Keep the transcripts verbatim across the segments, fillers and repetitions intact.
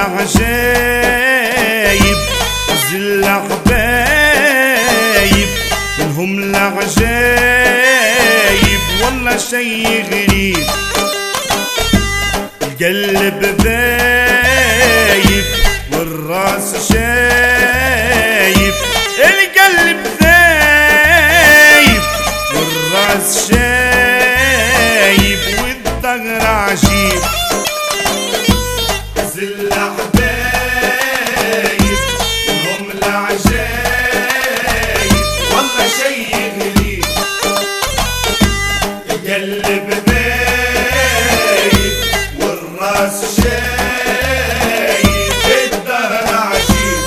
العجايب زل حبايب منهم العجايب والله شي غريب. القلب ذايب والراس شايب، القلب ذايب والراس شايب والظهر عجيب. زل حبايب هم العجايب والله شي غريب. القلب ذايب والراس شايب الظهر عجيب.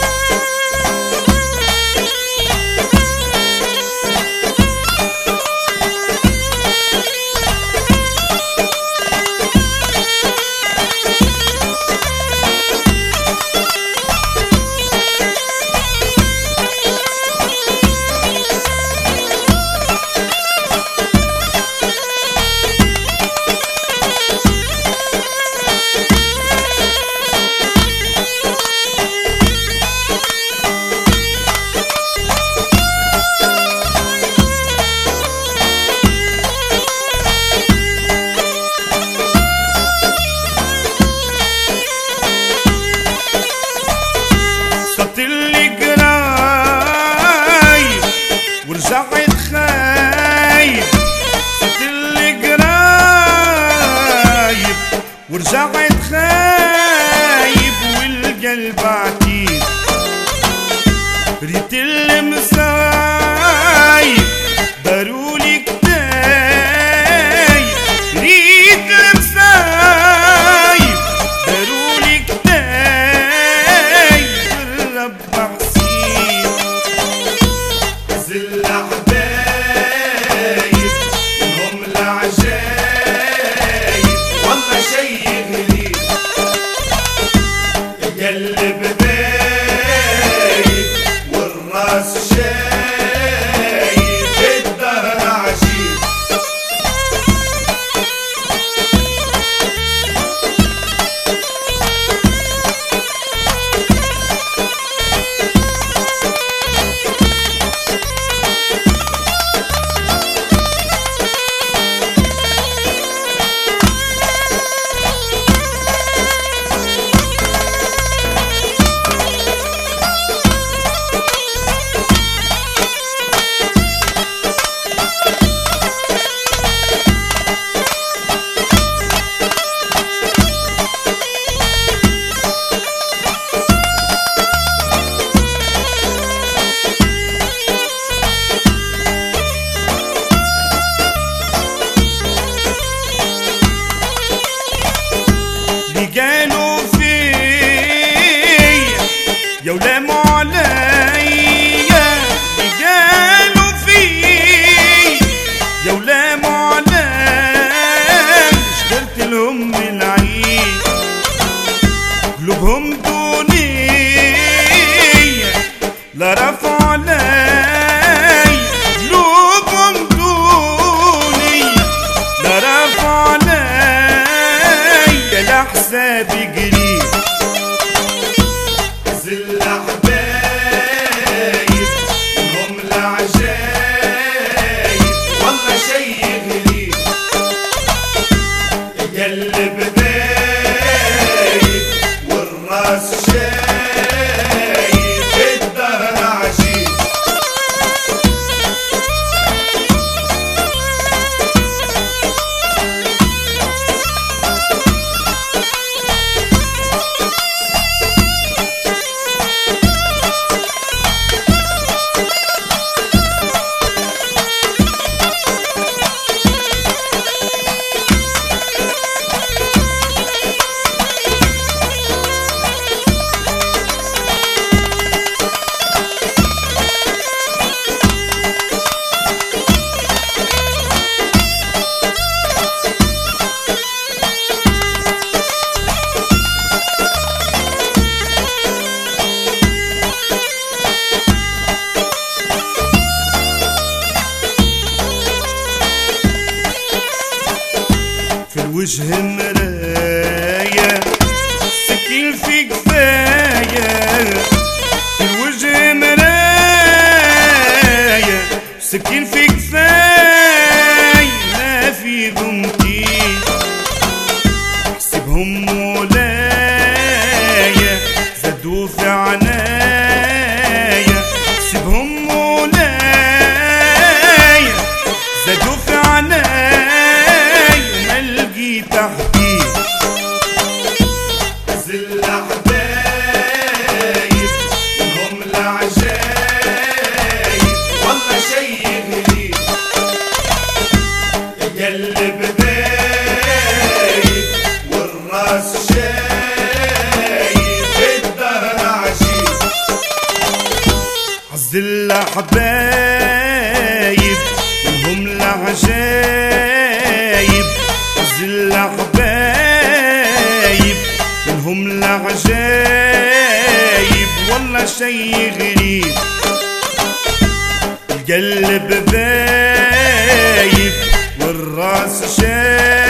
ورجعت خايب صرت اللي قرايب، ورجعت خايب والقلب عتيب. ريت المصايب دارولي كتايب، ريت المصايب دارولي كتايب الرب حسيب. زل حبايب هم العجايب والله شي غريب. القلب ذايب والراس شايب الظهر عجيب. قالوا فيا يا ولام عليا، قالوا فيا يا ولام عليا، اشترت لهم العين قلوبهم دونية لا رفع علي، قلوبهم دونية لا رفع علي حسابي قريب. زل حبايب هم العجايب والله شي غريب. القلب ذايب والراس شايب الظهر عجيب. وجه مراية سكين في كفاية في الوجه مرايا سكين في كفاية ما في ذمتي احسبهم مولايا زادوا في عنايا احسبهم مولايا زادوا في عنايا ما لقيت تحديد زل حبايب هم العجايب والله شي غريب يقلب بايب والراس شايب الدهر عجيب عزل حبايب هم العجايب عزل حبايب هم العجايب والله شي غريب القلب بايب والراس شايب